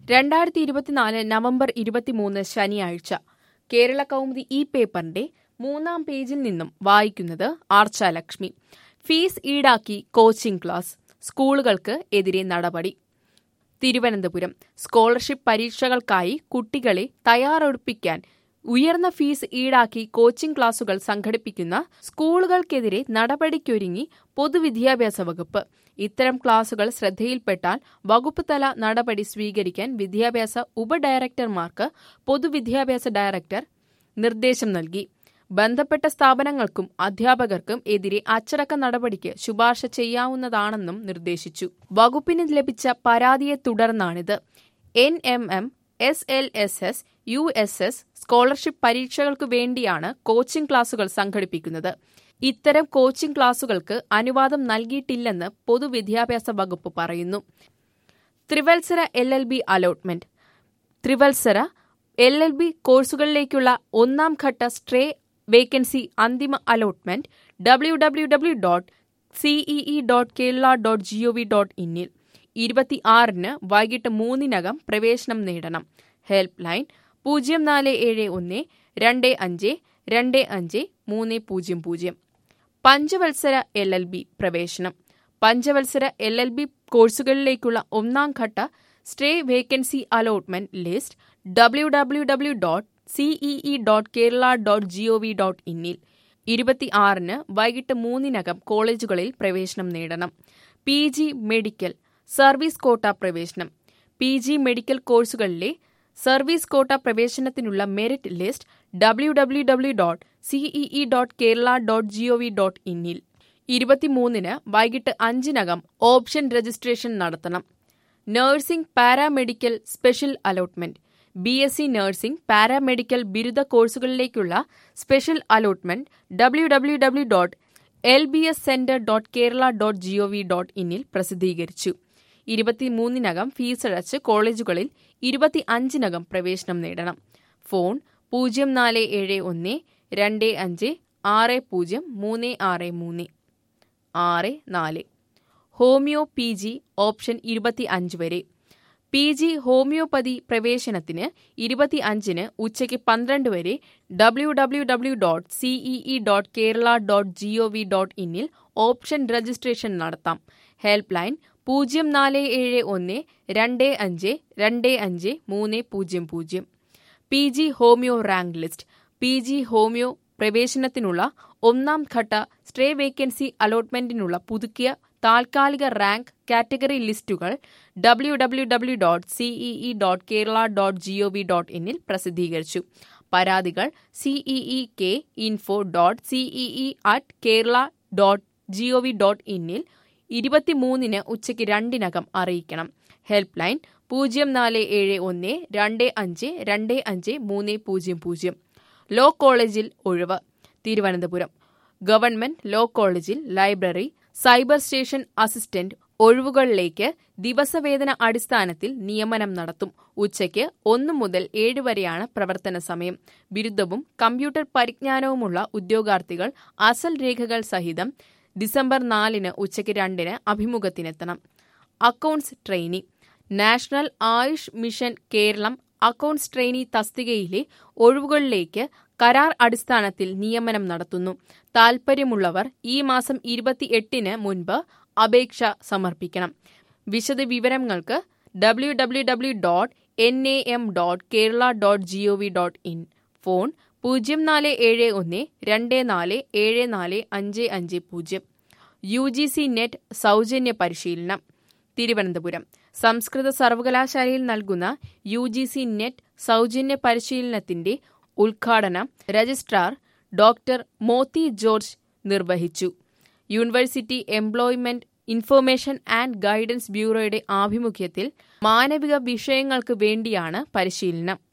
2024 November 23 ശനിയാഴ്ച കേരള കൗമുദി ഈ പേപ്പറിന്റെ 3-ാം പേജിൽ നിന്നും വായിക്കുന്നത് ആർച്ചാലക്ഷ്മി. ഫീസ് ഈടാക്കി കോച്ചിംഗ് ക്ലാസ്, സ്കൂളുകൾക്ക് എതിരെ നടപടി. തിരുവനന്തപുരം. സ്കോളർഷിപ്പ് പരീക്ഷകൾക്കായി കുട്ടികളെ തയ്യാറെടുപ്പിക്കാൻ ഉയർന്ന ഫീസ് ഈടാക്കി കോച്ചിംഗ് ക്ലാസുകൾ സംഘടിപ്പിക്കുന്ന സ്കൂളുകൾക്കെതിരെ നടപടിക്കൊരുങ്ങി പൊതുവിദ്യാഭ്യാസ വകുപ്പ്. ഇത്തരം ക്ലാസുകൾ ശ്രദ്ധയിൽപ്പെട്ടാൽ വകുപ്പ് തല നടപടി സ്വീകരിക്കാൻ വിദ്യാഭ്യാസ ഉപഡയറക്ടർമാർക്ക് പൊതുവിദ്യാഭ്യാസ ഡയറക്ടർ നിർദ്ദേശം നൽകി. ബന്ധപ്പെട്ട സ്ഥാപനങ്ങൾക്കും അധ്യാപകർക്കും എതിരെ അച്ചടക്ക നടപടിക്ക് ശുപാർശ ചെയ്യാവുന്നതാണെന്നും നിർദ്ദേശിച്ചു. വകുപ്പിന് ലഭിച്ച പരാതിയെ തുടർന്നാണിത്. NMM, SLSS, USS സ്കോളർഷിപ്പ് പരീക്ഷകൾക്കു വേണ്ടിയാണ് കോച്ചിംഗ് ക്ലാസുകൾ സംഘടിപ്പിക്കുന്നത്. ഇത്തരം കോച്ചിംഗ് ക്ലാസുകൾക്ക് അനുവാദം നൽകിയിട്ടില്ലെന്ന് പൊതുവിദ്യാഭ്യാസ വകുപ്പ് പറയുന്നു. ത്രിവത്സര LLB അലോട്ട്മെന്റ്. ത്രിവത്സര LLB കോഴ്സുകളിലേക്കുള്ള 1-ാം ഘട്ട സ്ട്രേ വേക്കൻസി അന്തിമ അലോട്ട്മെന്റ് www.cee.kerala.gov.in ൽ 26-ന് വൈകിട്ട് 3-നകം പ്രവേശനം നേടണം. Help line 047125253000. പഞ്ചവത്സര LLB പ്രവേശനം. പഞ്ചവത്സര LLB കോഴ്സുകളിലേക്കുള്ള 1-ാം ഘട്ട stray vacancy allotment list www.cee.kerala.gov.in ൽ 26-ന് വൈകിട്ട് 3-നകം കോളേജുകളിൽ പ്രവേശനം നേടണം. PG മെഡിക്കൽ സർവീസ് കോട്ട പ്രവേശനം. PG മെഡിക്കൽ കോഴ്സുകളിലെ സർവീസ് കോട്ട പ്രവേശനത്തിനുള്ള മെറിറ്റ് ലിസ്റ്റ് www.cee.kerala.gov.in ൽ 23-ന് വൈകിട്ട് 5-നകം ഓപ്ഷൻ രജിസ്ട്രേഷൻ നടത്തണം. Nursing paramedical special allotment. BSc nursing paramedical ബിരുദ കോഴ്സുകളിലേക്കുള്ള സ്പെഷ്യൽ അലോട്ട്മെന്റ് www.lbscenter.kerala.gov.in ൽ പ്രസിദ്ധീകരിച്ചു. 23-നകം ഫീസടച്ച് കോളേജുകളിൽ 25-നകം പ്രവേശനം നേടണം. ഫോൺ 0471256036 64. ഹോമിയോ PG ഓപ്ഷൻ 25 വരെ. PG ഹോമിയോപ്പതി പ്രവേശനത്തിന് 25-ന് ഉച്ചയ്ക്ക് 12 വരെ www.cee.kerala.gov.in ൽ ഓപ്ഷൻ രജിസ്ട്രേഷൻ നടത്താം. Help line 047125253000. PG homeo rank list. PG homeo പ്രവേശനത്തിനുള്ള 1-ാം ഘട്ട സ്ട്രേ വേക്കൻസി അലോട്ട്മെന്റിനുള്ള പുതുക്കിയ താൽക്കാലിക റാങ്ക് കാറ്റഗറി ലിസ്റ്റുകൾ www.cee.kerala.gov.in ൽ പ്രസിദ്ധീകരിച്ചു. പരാതികൾ ceek.info.cee@kerala.gov.in ൽ 23-ന് ഉച്ചയ്ക്ക് 2-നകം അറിയിക്കണം. Help line 047125253000. ലോ കോളേജിൽ ഒഴിവ്. തിരുവനന്തപുരം. ഗവൺമെന്റ് ലോ കോളേജിൽ ലൈബ്രറി, സൈബർ സ്റ്റേഷൻ അസിസ്റ്റന്റ് ഒഴിവുകളിലേക്ക് ദിവസവേതന അടിസ്ഥാനത്തിൽ നിയമനം നടത്തും. ഉച്ചയ്ക്ക് 1 മുതൽ 7 വരെയാണ് പ്രവർത്തന സമയം. ബിരുദവും കമ്പ്യൂട്ടർ പരിജ്ഞാനവുമുള്ള ഉദ്യോഗാർത്ഥികൾ അസൽ രേഖകൾ സഹിതം ഡിസംബർ 4-ന് ഉച്ചയ്ക്ക് 2-ന് അഭിമുഖത്തിനെത്തണം. Accounts trainee. National AYUSH mission Keralam accounts trainee തസ്തികയിലെ ഒഴിവുകളിലേക്ക് കരാർ അടിസ്ഥാനത്തിൽ നിയമനം നടത്തുന്നു. താൽപ്പര്യമുള്ളവർ ഈ മാസം 28-ന് മുൻപ് അപേക്ഷ സമർപ്പിക്കണം. വിശദവിവരങ്ങൾക്ക് www.nam.kerala.gov.in. ഫോൺ 047124745550. UGC നെറ്റ് സൗജന്യ പരിശീലനം. തിരുവനന്തപുരം. സംസ്കൃത സർവകലാശാലയിൽ നൽകുന്ന UGC നെറ്റ് സൗജന്യ പരിശീലനത്തിന്റെ ഉദ്ഘാടനം രജിസ്ട്രാർ ഡോക്ടർ മോത്തി ജോർജ് നിർവഹിച്ചു. University employment information and guidance ബ്യൂറോയുടെ ആഭിമുഖ്യത്തിൽ മാനവിക വിഷയങ്ങൾക്ക് വേണ്ടിയാണ് പരിശീലനം.